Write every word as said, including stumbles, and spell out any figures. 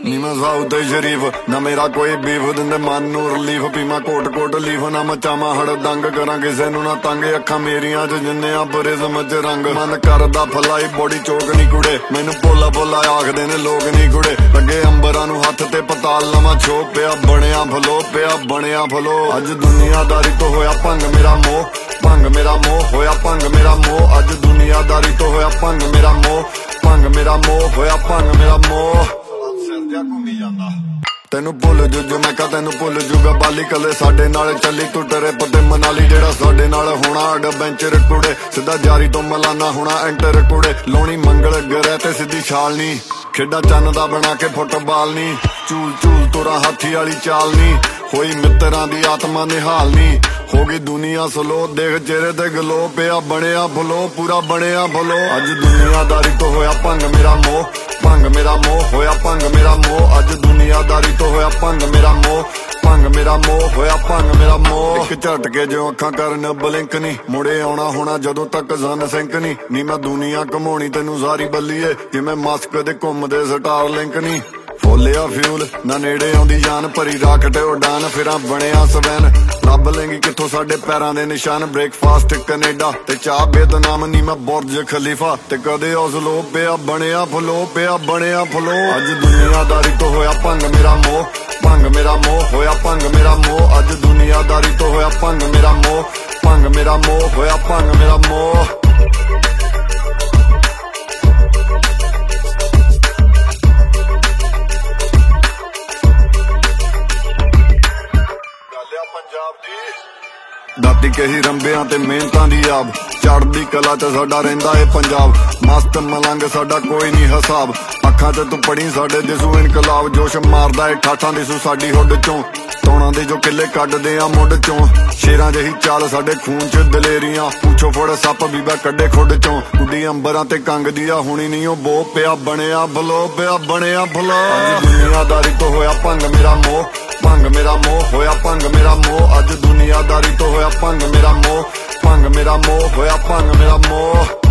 ਨੀ ਮੈਂ ਸਾਊ ਤੇ ਸ਼ਰੀਫ ਨਾ ਮੇਰਾ ਕੋਈ ਬੀਫ ਦਿੰਦੇ ਮਨ ਨੂੰ ਰਿਲੀਫ ਪੀਮਾ ਕੋਟ ਕੋਟ ਲੀਫ ਨਾ ਮਚਾਵਾਂ ਹੜ ਦੰਗ ਕਰਾਂ ਕਿਸੇ ਨੂੰ ਨਾ ਤੰਗ ਅੱਖਾਂ ਮੇਰੀਆਂ ਚ ਜਿੰਨੇ ਆ ਬਰੇ ਸਮਝ ਰੰਗ ਮਨ ਕਰਦਾ ਫਲਾਈ ਬੋਡੀ ਚੋਕ ਨੀ ਕੁੜੇ ਮੈਨੂੰ ਭੋਲਾ ਭੋਲਾ ਆਖਦੇ ਨੇ ਲੋਕ ਨੀ ਕੁੜੇ ਲੱਗੇ ਅੰਬਰਾਂ ਨੂੰ ਹੱਥ ਤੇ ਪਤਾਲ ਲਵਾਂ ਛੋ ਪਿਆ ਬਣਿਆ ਫਲੋ ਪਿਆ ਬਣਿਆ ਫਲੋ ਅੱਜ ਦੁਨੀਆਦਾਰੀ ਤੋਂ ਹੋਇਆ ਭੰਗ ਮੇਰਾ ਮੋਹ ਭੰਗ ਮੇਰਾ ਮੋਹ ਹੋਇਆ ਭੰਗ ਮੇਰਾ ਮੋਹ ਅੱਜ ਦੁਨੀਆਦਾਰੀ ਤੋਂ ਹੋਇਆ ਭੰਗ ਮੇਰਾ ਮੋਹ ਭੰਗ ਮੇਰਾ ਮੋਹ ਹੋਇਆ ਭੰਗ ਮੇਰਾ ਮੋਹ ਸਿਰ ਜਿਹਾ ਘੁੰਮੀ ਜਾਂਦਾ ਤੈਨੂੰ ਭੁੱਲ ਜੂ ਜੋ ਮੈਂ ਕਾ ਤੈਨੂੰ ਭੁੱਲ ਜੂਗਾ ਬਾਲੀ ਕੱਲੇ ਸਾਡੇ ਨਾਲ ਚੱਲੀ ਤੂੰ ਟਰੇ ਪਤੇ ਮਨਾਲੀ ਜਿਹੜਾ ਸਾਡੇ ਨਾਲ ਹੋਣਾ ਐਡਵੈਂਚਰ ਕੁੜੇ ਸਿੱਧਾ ਜਾਰੀ ਤੋਂ ਮਲਾਨਾ ਹੋਣਾ ਐਂਟਰ ਕੁੜੇ ਲਾਉਣੀ ਮੰਗਲ ਗਰੇ ਤੇ ਸਿੱਧੀ ਛਾਲ ਨੀ ਖੇਡਾਂ ਚੰਨ ਦਾ ਬਣਾ ਕੇ ਫੁੱਟਬਾਲ ਨੀ ਝੂਲ ਝੂਲ ਤੋਰਾ ਹਾਥੀ ਵਾਲੀ ਚਾਲ ਨੀ ਹੋਈ ਮਿੱਤਰਾਂ ਦੀ ਆਤਮਾ ਨਿਹਾਲ ਨੀ ਹੋ ਗਈ ਦੁਨੀਆ ਸਲੋ ਦੇਖ ਚਿਹਰੇ ਤੇ ਗਲੋ ਪਿਆ ਬਣਿਆ ਫਲੋ ਪੂਰਾ ਬਣਿਆ ਫਲੋ ਅੱਜ ਦੁਨੀਆਦਾਰੀ ਤੋਂ ਹੋਇਆ ਭੰਗ ਮੇਰਾ ਮੋਹ ਭੰਗ ਮੇਰਾ ਮੋਹ ਹੋਇਆ ਭੰਗ ਮੇਰਾ ਮੋਹ ਅੱਜ ਦੁਨੀਆਦਾਰੀ ਤੋਂ ਹੋਇਆ ਭੰਗ ਮੇਰਾ ਮੋਹ ਭੰਗ ਮੇਰਾ ਮੋਹ ਹੋਇਆ ਭੰਗ ਮੇਰਾ ਮੋਹ ਇੱਕ ਝਟਕੇ ਜਿਉਂ ਅੱਖਾਂ ਕਰਨ ਬਲਿੰਕ ਨੀ ਮੁੜੇ ਆਉਣਾ ਹੋਣਾ ਜਦੋਂ ਤੱਕ ਜ਼ਨ ਸਿੰਕ ਨੀ ਨੀ ਮੈਂ ਦੁਨੀਆ ਘਮਾਉਣੀ ਤੈਨੂੰ ਸਾਰੀ ਬੱਲੀਏ ਜਿਵੇਂ ਮਾਸਕ ਦੇ ਘੁੰਮਦੇ ਸਟਾਰ ਲਿੰਕ ਨੀ ਫੋਲਿਆ ਫਿਊਲ ਨਾ ਨੇੜੇ ਆਉਂਦੀ ਜਾਨ ਭਰੀ ਰਾਕਟ ਉਡਾਨ ਫਿਰਾਂ ਬਣਿਆ ਸਵੈਨ ਲੱਭ ਲੈਂਗੀ ਕਿੱਥੋਂ ਸਾਡੇ ਪੈਰਾਂ ਦੇ ਨਿਸ਼ਾਨ ਬ੍ਰੇਕਫਾਸਟ ਕੈਨੇਡਾ ਤੇ ਚਾਹ ਬੇਦਨਾਮ ਨੀ ਮੈਂ ਬੁਰਜ ਖਲੀਫਾ ਤੇ ਕਦੇ ਔਸਲੋ ਪਿਆ ਬਣਿਆ ਫਲੋ ਪਿਆ ਬਣਿਆ ਫਲੋ ਅੱਜ ਦੁਨੀਆਦਾਰੀ ਤੋਂ ਹੋਇਆ ਭੰਗ ਮੇਰਾ ਮੋਹ ਭੰਗ ਮੇਰਾ ਮੋਹ ਹੋਇਆ ਭੰਗ ਮੇਰਾ ਮੋਹ ਅੱਜ ਦੁਨੀਆਦਾਰੀ ਤੋਂ ਹੋਇਆ ਭੰਗ ਮੇਰਾ ਮੋਹ ਭੰਗ ਮੇਰਾ ਮੋਹ ਹੋਇਆ ਭੰਗ ਮੇਰਾ ਮੋਹ ਦਾਤੀ ਕਹੀ ਰੰਬਿਆਂ ਤੇ ਮਿਹਨਤਾਂ ਦੀ ਆਬ ਚੜ੍ਹਦੀ ਕਲਾ ਚ ਸਾਡਾ ਰਹਿੰਦਾ ਏ ਪੰਜਾਬ ਮਸਤ ਮਲੰਗ ਸਾਡਾ ਕੋਈ ਨਹੀਂ ਹਿਸਾਬ ਅੱਖਾਂ ਚ ਤੂੰ ਪੜੀ ਸਾਡੇ ਦਿਸੂ ਇਨਕਲਾਬ ਜੋਸ਼ ਮਾਰਦਾ ਏ ਠਾਠਾਂ ਦਿਸੂ ਸਾਡੀ ਹੁੱਡ ਚੋਂ ਤੋਣਾ ਦੇ ਜੋ ਕਿੱਲੇ ਕੱਢਦੇ ਆ ਮੁੱਢ ਚੋਂ ਸ਼ੇਰਾਂ ਜਿਹੀ ਚਾਲ ਸਾਡੇ ਖੂਨ ਚ ਦਲੇਰੀਆਂ ਪੁੱਛੋ ਫੜ ਸੱਪ ਬੀਬਾ ਕੱਢੇ ਖੁੱਡ ਚੋਂ ਕੁੱਡੀ ਅੰਬਰਾਂ ਤੇ ਕੰਗ ਦੀਆ ਹੁਣੀ ਨਹੀਂ ਉਹ ਬੋ ਪਿਆ ਬਣਿਆ ਫਲੋ ਪਿਆ ਬਣਿਆ ਫਲੋ ਅੱਜ ਦੁਨੀਆਦਾਰੀ ਤੋਂ ਹੋਇਆ ਭੰਗ ਮੇਰਾ ਮੋਹ ਭੰਗ ਮੇਰਾ ਮੋਹ ਹੋਇਆ ਭੰਗ ਮੇਰਾ ਮੋਹ ਅੱਜ ਦੁਨੀਆਦਾਰੀ ਤੋਂ ਹੋਇਆ ਭੰਗ ਮੇਰਾ ਮੋਹ ਭੰਗ ਮੇਰਾ ਮੋਹ ਹੋਇਆ ਭੰਗ ਮੇਰਾ ਮੋਹ